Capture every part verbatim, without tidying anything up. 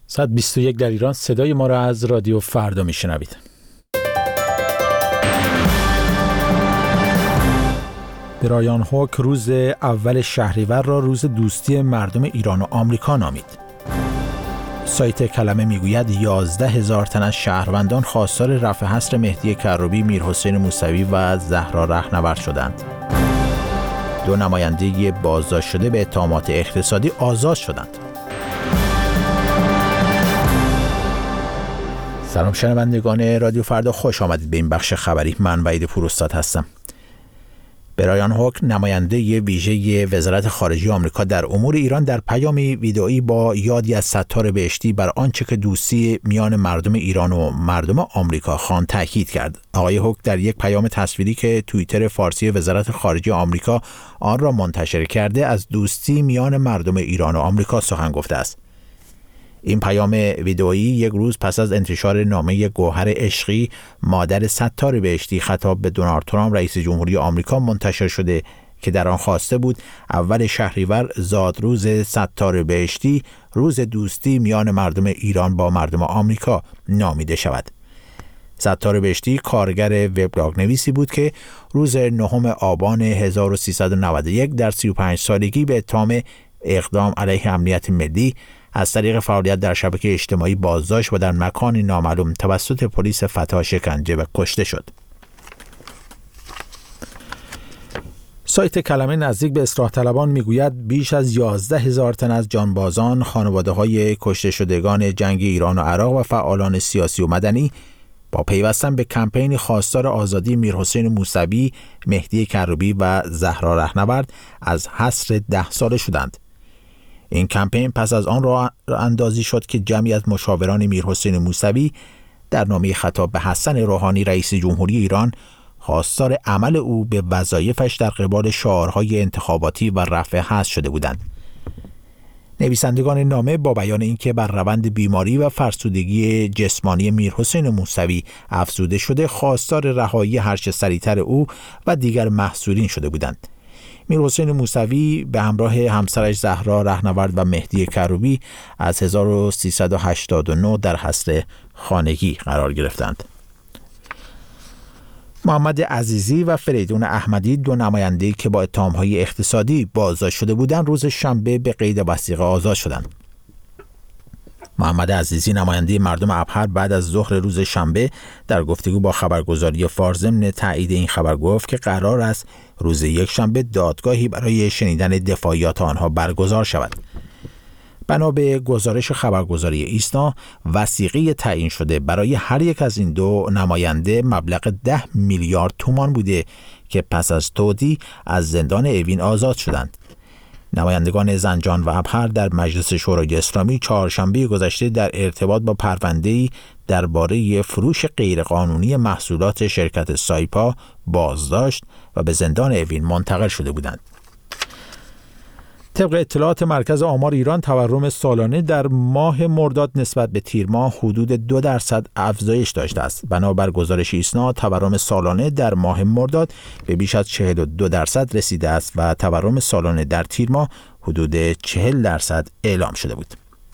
ساعت بیست و یک در ایران. صدای ما را از رادیو فردا میشنوید. برایان هوک روز اول شهریور را روز دوستی مردم ایران و آمریکا نامید. سایت کلمه میگوید یازده هزار تن از شهروندان خواستار رفع حصر مهدی کروبی، میرحسین موسوی و زهرا رهنورد شدند. دو نماینده بازداشت شده به اتهامات اقتصادی آزاد شدند. سلام شنوندگان رادیو فردا، خوش آمدید به این بخش خبری. من وحید پوراستاد هستم. برایان هوک، نماینده ویژه وزارت خارجه آمریکا در امور ایران، در پیامی ویدئویی با یادی از ستار بهشتی بر آنچه که دوستی میان مردم ایران و مردم آمریکا خواند تاکید کرد. آقای هوک در یک پیام تصویری که توییتر فارسی وزارت خارجه آمریکا آن را منتشر کرده، از دوستی میان مردم ایران و آمریکا سخن گفته است. این پیام ویدئویی یک روز پس از انتشار نامه گوهر عشقی مادر ستار بهشتی خطاب به دونالد ترامپ رئیس جمهوری آمریکا منتشر شده که در آن خواسته بود اول شهریور زادروز ستار بهشتی، روز دوستی میان مردم ایران با مردم آمریکا نامیده شود. ستار بهشتی کارگر وبلاگ نویسی بود که روز نهم آبان هزار و سیصد و نود و یک در سی و پنج سالگی به اتهام اقدام علیه امنیت ملی از طریق فعالیت در شبکه اجتماعی بازداشت و در مکانی نامعلوم توسط پلیس فتا شکنجه و کشته شد. سایت کلمه نزدیک به اصلاح طلبان میگوید بیش از یازده هزار تن از جانبازان، خانواده‌های کشته شدگان جنگ ایران و عراق و فعالان سیاسی و مدنی با پیوستن به کمپین خواستار آزادی میرحسین موسوی، مهدی کروبی و زهرا رهنورد از حصر ده ساله شدند. این کمپین پس از آن راه اندازی شد که جمعی از مشاوران میرحسین موسوی در نامه خطاب به حسن روحانی رئیس جمهوری ایران خواستار عمل او به وظایفش در قبال شعارهای انتخاباتی و رفع حصر شده بودند. نویسندگان نامه با بیان اینکه بر روند بیماری و فرسودگی جسمانی میرحسین موسوی افزوده شده، خواستار رهایی هرچه سریعتر او و دیگر محصورین شده بودند. میرحسین موسوی به همراه همسرش زهرا رهنورد و مهدی کروبی از هزار و سیصد و هشتاد و نه در حصر خانگی قرار گرفتند. محمد عزیزی و فریدون احمدی، دو نماینده‌ای که با اتهام‌های اقتصادی بازداشت شده بودند، روز شنبه به قید وثیقه آزاد شدند. محمد عزیزی، نماینده مردم ابهر، بعد از ظهر روز شنبه در گفتگو با خبرگزاری فارس ضمن تایید این خبر گفت که قرار است روز یک شنبه دادگاهی برای شنیدن دفاعیات آنها برگزار شود. بنا به گزارش خبرگزاری ایسنا، وثیقه تعیین شده برای هر یک از این دو نماینده مبلغ ده میلیارد تومان بوده که پس از تودیع از زندان اوین آزاد شدند. نمایندگان زنجان و ابهر در مجلس شورای اسلامی چهارشنبه گذشته در ارتباط با پرونده‌ای درباره فروش غیرقانونی محصولات شرکت سایپا بازداشت و به زندان اوین منتقل شده بودند. طبق اطلاعات مرکز آمار ایران، تورم سالانه در ماه مرداد نسبت به تیر ماه حدود دو درصد افزایش داشته است. بنابر گزارش ایسنا، تورم سالانه در ماه مرداد به بیش از چهل و دو درصد رسیده است و تورم سالانه در تیر ماه حدود چهل درصد اعلام شده بود.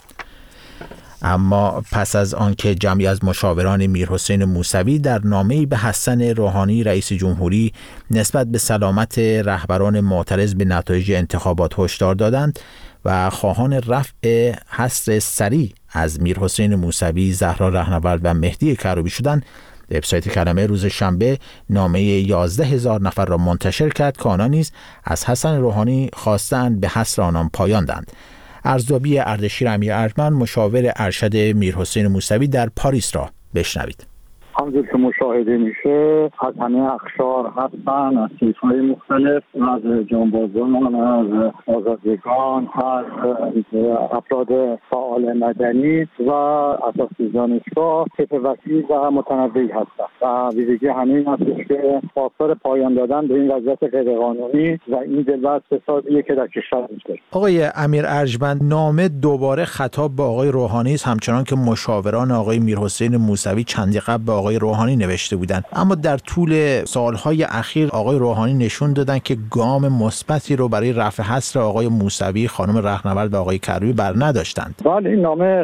اما پس از آنکه جمعی از مشاوران میرحسین موسوی در نامه‌ای به حسن روحانی رئیس جمهوری نسبت به سلامت رهبران معترض به نتایج انتخابات هشدار دادند و خواهان رفع حصر سریع از میرحسین موسوی، زهرا رهنورد و مهدی کروبی شدند، وبسایت کلمه روز شنبه نامه یازده هزار نفر را منتشر کرد که آنان نیز از حسن روحانی خواستند به حصر آنان پایان دهند. ارزیابی اردشیر امیر ارجمند، مشاور ارشد میرحسین موسوی در پاریس را بشنوید. همونجور که مشاهده میشه از همه اقشار هستن، از صنف‌های مختلف، از جانبازان، از آزادگان، از افراد فعال مدنی و اساسی دانشگاه، طیف وسیع و متنوعی هستن و ویژگی همین هستش که خواستار پایان دادن به این وضعیت غیرقانونی و این دلبست فسادیه که در کشور وجود. آقای امیر ارجمند، نامه دوباره خطاب به آقای روحانی است، همچنان که مشاوران آقای میرحسین موسوی چندی قبل به آقای روحانی نوشته بودند، اما در طول سالهای اخیر آقای روحانی نشون دادن که گام مثبتی رو برای رفع حصر آقای موسوی، خانم رهنورد و آقای کروبی بر نداشتند. بله، این نامه